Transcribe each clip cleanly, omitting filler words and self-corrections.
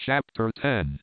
Chapter 10.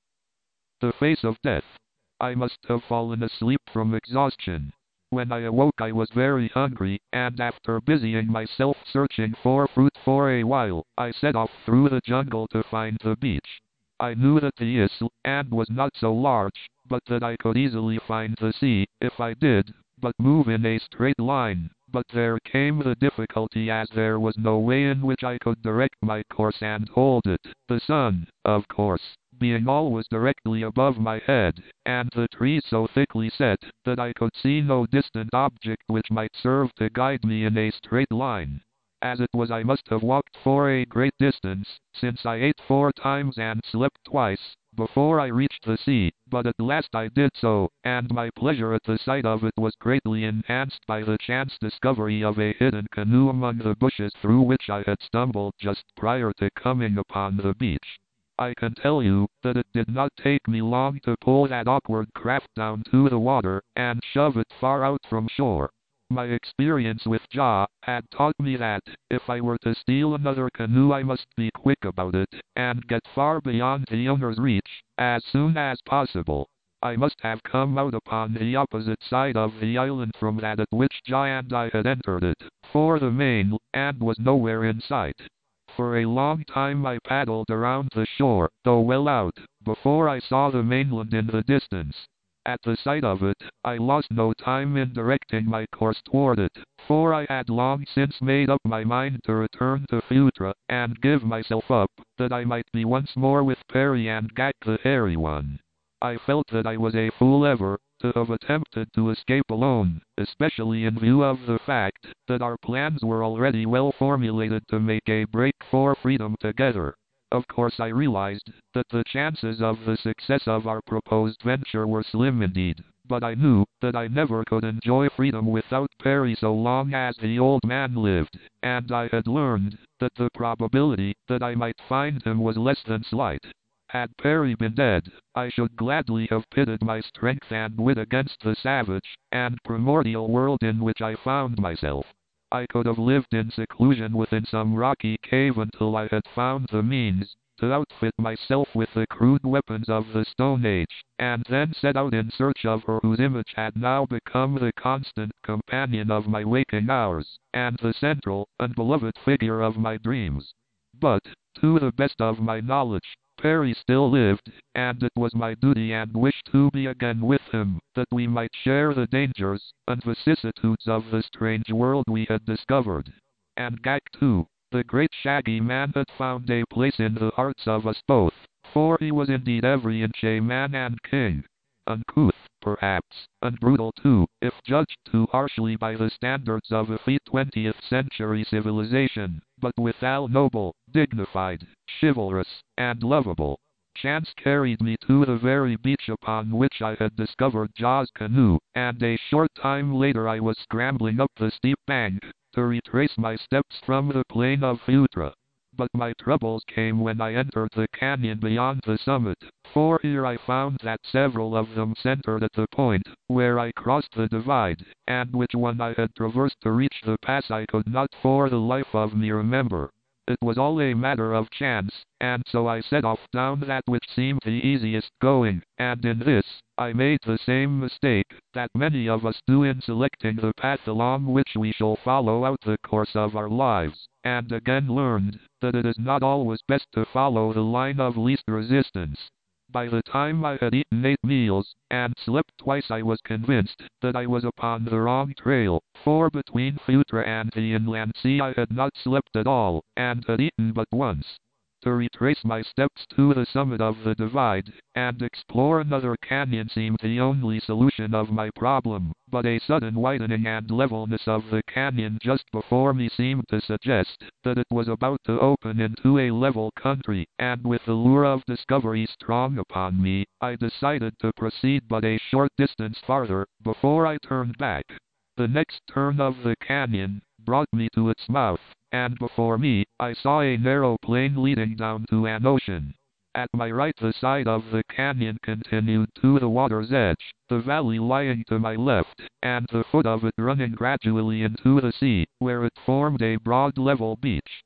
The Face of Death. I must have fallen asleep from exhaustion. When I awoke I was very hungry, and after busying myself searching for fruit for a while, I set off through the jungle to find the beach. I knew that the island was not so large, but that I could easily find the sea, if I did but move in a straight line. But there came the difficulty, as there was no way in which I could direct my course and hold it. The sun, of course, being always directly above my head, and the trees so thickly set that I could see no distant object which might serve to guide me in a straight line. As it was, I must have walked for a great distance, since I ate 4 times and slept twice, before I reached the sea, but at last I did so, and my pleasure at the sight of it was greatly enhanced by the chance discovery of a hidden canoe among the bushes through which I had stumbled just prior to coming upon the beach. I can tell you that it did not take me long to pull that awkward craft down to the water, and shove it far out from shore. My experience with Ja had taught me that, if I were to steal another canoe, I must be quick about it, and get far beyond the owner's reach, as soon as possible. I must have come out upon the opposite side of the island from that at which Ja and I had entered it, for the mainland was nowhere in sight. For a long time I paddled around the shore, though well out, before I saw the mainland in the distance. At the sight of it, I lost no time in directing my course toward it, for I had long since made up my mind to return to Phutra, and give myself up, that I might be once more with Perry and Ghak the Hairy One. I felt that I was a fool ever to have attempted to escape alone, especially in view of the fact that our plans were already well formulated to make a break for freedom together. Of course I realized that the chances of the success of our proposed venture were slim indeed, but I knew that I never could enjoy freedom without Perry so long as the old man lived, and I had learned that the probability that I might find him was less than slight. Had Perry been dead, I should gladly have pitted my strength and wit against the savage and primordial world in which I found myself. I could have lived in seclusion within some rocky cave until I had found the means to outfit myself with the crude weapons of the Stone Age, and then set out in search of her whose image had now become the constant companion of my waking hours, and the central and beloved figure of my dreams. But, to the best of my knowledge, Perry still lived, and it was my duty and wish to be again with him, that we might share the dangers and vicissitudes of the strange world we had discovered. And Ghak too, the great shaggy man, had found a place in the hearts of us both, for he was indeed every inch a man and king. Uncouth, perhaps, and brutal too, if judged too harshly by the standards of effete 20th century civilization, but withal noble, dignified, chivalrous, and lovable. Chance carried me to the very beach upon which I had discovered Ja's canoe, and a short time later I was scrambling up the steep bank to retrace my steps from the plain of Phutra. But my troubles came when I entered the canyon beyond the summit, for here I found that several of them centered at the point where I crossed the divide, and which one I had traversed to reach the pass I could not for the life of me remember. It was all a matter of chance, and so I set off down that which seemed the easiest going, and in this, I made the same mistake that many of us do in selecting the path along which we shall follow out the course of our lives, and again learned that it is not always best to follow the line of least resistance. By the time I had eaten 8 meals, and slept twice, I was convinced that I was upon the wrong trail, for between Phutra and the inland sea I had not slept at all, and had eaten but once. To retrace my steps to the summit of the divide, and explore another canyon seemed the only solution of my problem, but a sudden widening and levelness of the canyon just before me seemed to suggest that it was about to open into a level country, and with the lure of discovery strong upon me, I decided to proceed but a short distance farther, before I turned back. The next turn of the canyon brought me to its mouth, and before me, I saw a narrow plain leading down to an ocean. At my right the side of the canyon continued to the water's edge, the valley lying to my left, and the foot of it running gradually into the sea, where it formed a broad level beach.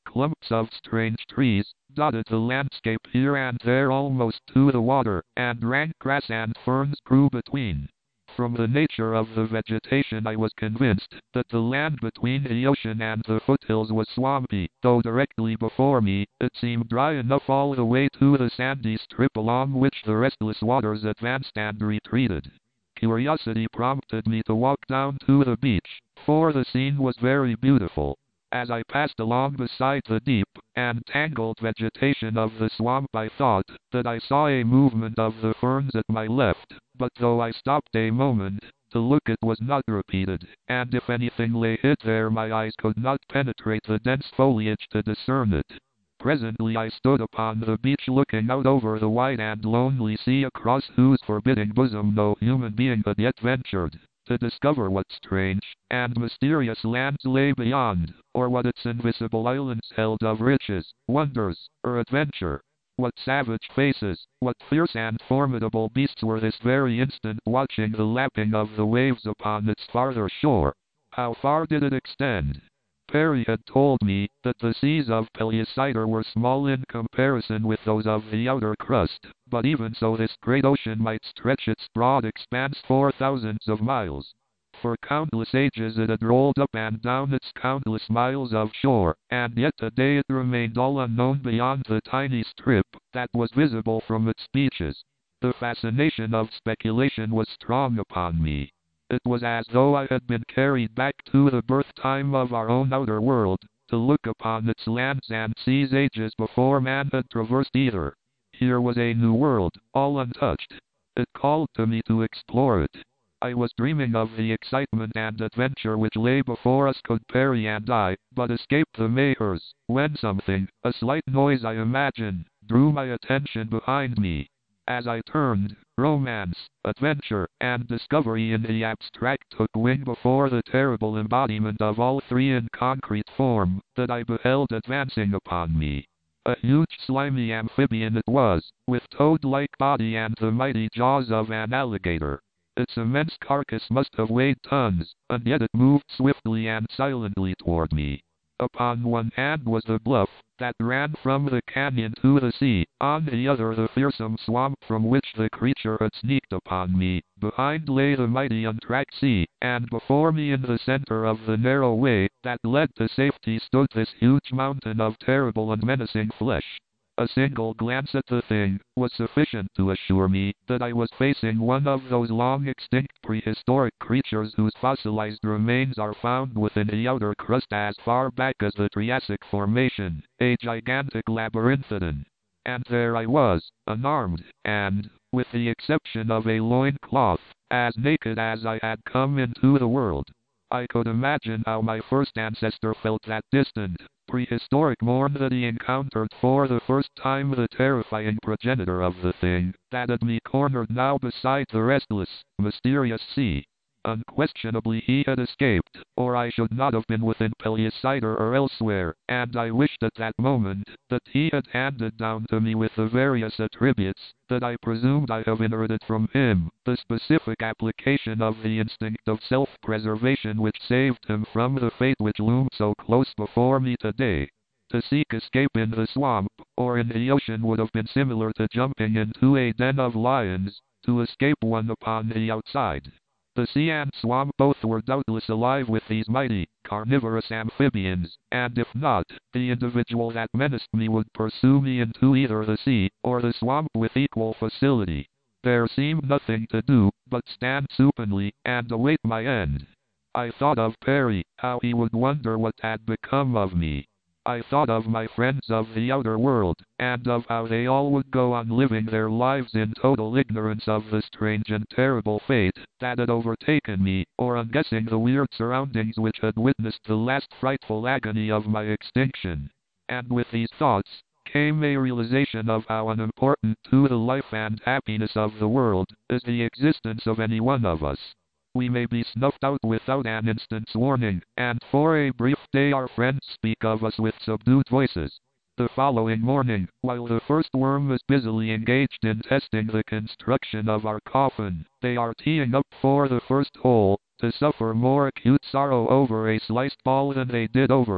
clumps of strange trees dotted the landscape here and there almost to the water, and rank grass and ferns grew between. From the nature of the vegetation I was convinced that the land between the ocean and the foothills was swampy, though directly before me it seemed dry enough all the way to the sandy strip along which the restless waters advanced and retreated. Curiosity prompted me to walk down to the beach, for the scene was very beautiful. As I passed along beside the deep and tangled vegetation of the swamp I thought that I saw a movement of the ferns at my left, but though I stopped a moment to look it was not repeated, and if anything lay hid there my eyes could not penetrate the dense foliage to discern it. Presently I stood upon the beach looking out over the wide and lonely sea across whose forbidding bosom no human being had yet ventured to discover what strange and mysterious lands lay beyond, or what its invisible islands held of riches, wonders, or adventure. What savage faces, what fierce and formidable beasts were this very instant watching the lapping of the waves upon its farther shore? How far did it extend? Perry had told me that the seas of Pellucidar were small in comparison with those of the outer crust, but even so this great ocean might stretch its broad expanse for thousands of miles. For countless ages it had rolled up and down its countless miles of shore, and yet today it remained all unknown beyond the tiny strip that was visible from its beaches. The fascination of speculation was strong upon me. It was as though I had been carried back to the birth time of our own outer world, to look upon its lands and seas ages before man had traversed either. Here was a new world, all untouched. It called to me to explore it. I was dreaming of the excitement and adventure which lay before us could Perry and I but escape the Mahers, when something, a slight noise I imagine, drew my attention behind me. As I turned, romance, adventure, and discovery in the abstract took wing before the terrible embodiment of all three in concrete form that I beheld advancing upon me. A huge slimy amphibian it was, with toad-like body and the mighty jaws of an alligator. Its immense carcass must have weighed tons, and yet it moved swiftly and silently toward me. Upon one hand was the bluff that ran from the canyon to the sea, on the other the fearsome swamp from which the creature had sneaked upon me. Behind lay the mighty untracked sea, and before me in the center of the narrow way that led to safety stood this huge mountain of terrible and menacing flesh. A single glance at the thing was sufficient to assure me that I was facing one of those long-extinct prehistoric creatures whose fossilized remains are found within the outer crust as far back as the Triassic formation, a gigantic labyrinthodon. And there I was, unarmed, and, with the exception of a loincloth, as naked as I had come into the world. I could imagine how my first ancestor felt that distant, prehistoric morn that he encountered for the first time the terrifying progenitor of the thing that had me cornered now beside the restless, mysterious sea. Unquestionably he had escaped, or I should not have been within Pellucidar or elsewhere, and I wished at that moment that he had handed down to me with the various attributes that I presumed I have inherited from him, the specific application of the instinct of self-preservation which saved him from the fate which loomed so close before me today. To seek escape in the swamp, or in the ocean would have been similar to jumping into a den of lions, to escape one upon the outside. The sea and swamp both were doubtless alive with these mighty, carnivorous amphibians, and if not, the individual that menaced me would pursue me into either the sea or the swamp with equal facility. There seemed nothing to do but stand supinely and await my end. I thought of Perry, how he would wonder what had become of me. I thought of my friends of the outer world, and of how they all would go on living their lives in total ignorance of the strange and terrible fate that had overtaken me, or unguessing the weird surroundings which had witnessed the last frightful agony of my extinction. And with these thoughts came a realization of how unimportant to the life and happiness of the world is the existence of any one of us. We may be snuffed out without an instant's warning, and for a brief day our friends speak of us with subdued voices. The following morning, while the first worm is busily engaged in testing the construction of our coffin, they are teeing up for the first hole, to suffer more acute sorrow over a sliced ball than they did over our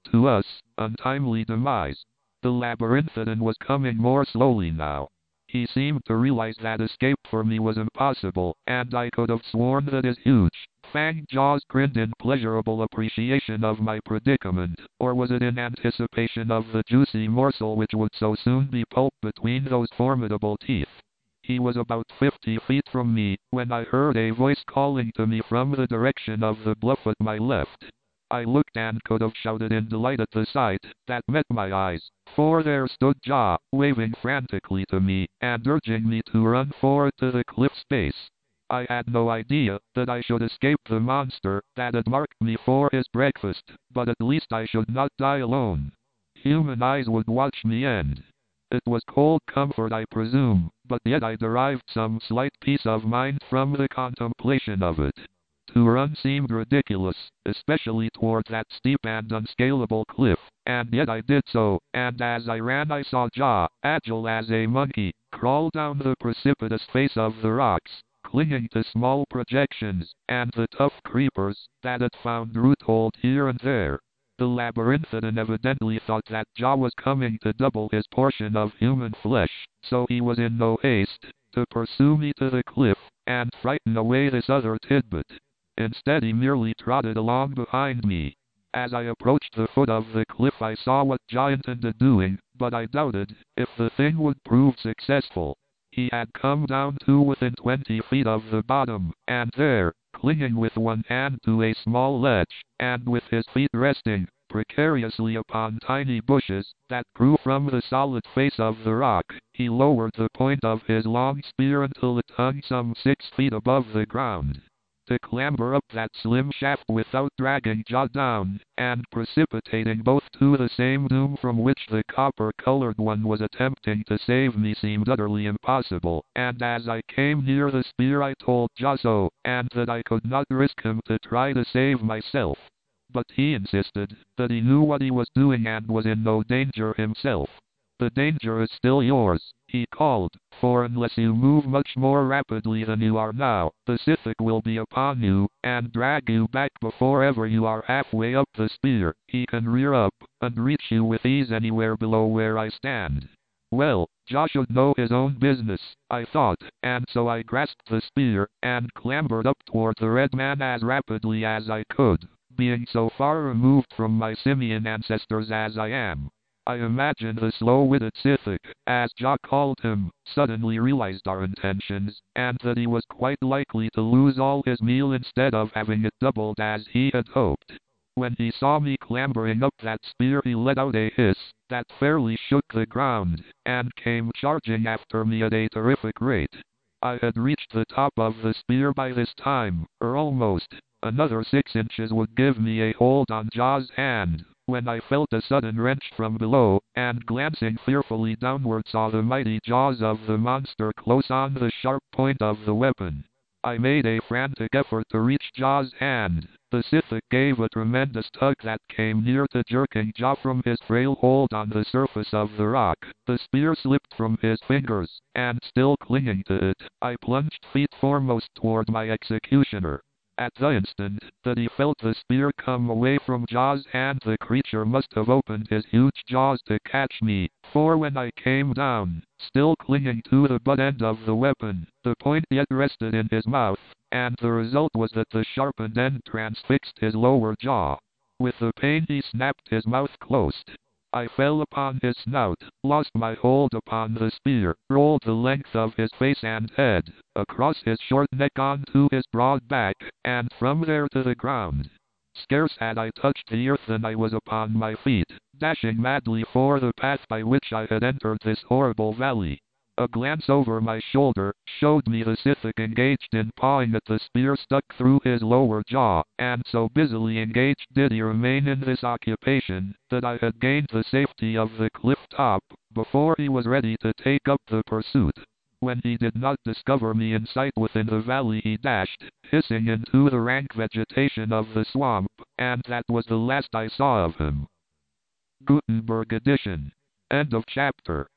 to us, untimely demise. The Labyrinthidon was coming more slowly now. He seemed to realize that escape for me was impossible, and I could have sworn that his huge, fanged jaws grinned in pleasurable appreciation of my predicament, or was it in anticipation of the juicy morsel which would so soon be pulped between those formidable teeth? He was about 50 feet from me, when I heard a voice calling to me from the direction of the bluff at my left. I looked and could have shouted in delight at the sight that met my eyes, for there stood Ja, waving frantically to me, and urging me to run forward to the cliff's base. I had no idea that I should escape the monster that had marked me for his breakfast, but at least I should not die alone. Human eyes would watch me end. It was cold comfort, I presume, but yet I derived some slight peace of mind from the contemplation of it. To run seemed ridiculous, especially toward that steep and unscalable cliff, and yet I did so, and as I ran I saw Ja, agile as a monkey, crawl down the precipitous face of the rocks, clinging to small projections, and the tough creepers that had found roothold here and there. The Labyrinthidon evidently thought that Ja was coming to double his portion of human flesh, so he was in no haste to pursue me to the cliff and frighten away this other tidbit. Instead he merely trotted along behind me. As I approached the foot of the cliff I saw what Ja intended doing, but I doubted if the thing would prove successful. He had come down to within 20 feet of the bottom, and there, clinging with one hand to a small ledge, and with his feet resting precariously upon tiny bushes that grew from the solid face of the rock, he lowered the point of his long spear until it hung some 6 feet above the ground. To clamber up that slim shaft without dragging Ja down, and precipitating both to the same doom from which the copper-colored one was attempting to save me seemed utterly impossible, and as I came near the spear I told Ja so, and that I could not risk him to try to save myself. But he insisted that he knew what he was doing and was in no danger himself. The danger is still yours, he called, for unless you move much more rapidly than you are now, the Sithik will be upon you, and drag you back before ever you are halfway up the spear. He can rear up, and reach you with ease anywhere below where I stand. Well, Ja should know his own business, I thought, and so I grasped the spear, and clambered up toward the Red Man as rapidly as I could, being so far removed from my simian ancestors as I am. I imagine the slow-witted Sithik, as Ja called him, suddenly realized our intentions, and that he was quite likely to lose all his meal instead of having it doubled as he had hoped. When he saw me clambering up that spear he let out a hiss that fairly shook the ground, and came charging after me at a terrific rate. I had reached the top of the spear by this time, or almost. Another 6 inches would give me a hold on Ja's hand, when I felt a sudden wrench from below, and glancing fearfully downward saw the mighty jaws of the monster close on the sharp point of the weapon. I made a frantic effort to reach Ja's hand. The Sithik gave a tremendous tug that came near to jerking Ja from his frail hold on the surface of the rock. The spear slipped from his fingers, and still clinging to it, I plunged feet foremost toward my executioner. At the instant that he felt the spear come away from Ja's hand the creature must have opened his huge jaws to catch me, for when I came down, still clinging to the butt end of the weapon, the point yet rested in his mouth, and the result was that the sharpened end transfixed his lower jaw. With the pain he snapped his mouth closed. I fell upon his snout, lost my hold upon the spear, rolled the length of his face and head, across his short neck onto his broad back, and from there to the ground. Scarce had I touched the earth than I was upon my feet, dashing madly for the path by which I had entered this horrible valley. A glance over my shoulder showed me the Sithik engaged in pawing at the spear stuck through his lower jaw, and so busily engaged did he remain in this occupation, that I had gained the safety of the cliff top, before he was ready to take up the pursuit. When he did not discover me in sight within the valley he dashed, hissing into the rank vegetation of the swamp, and that was the last I saw of him. Gutenberg edition. End of chapter.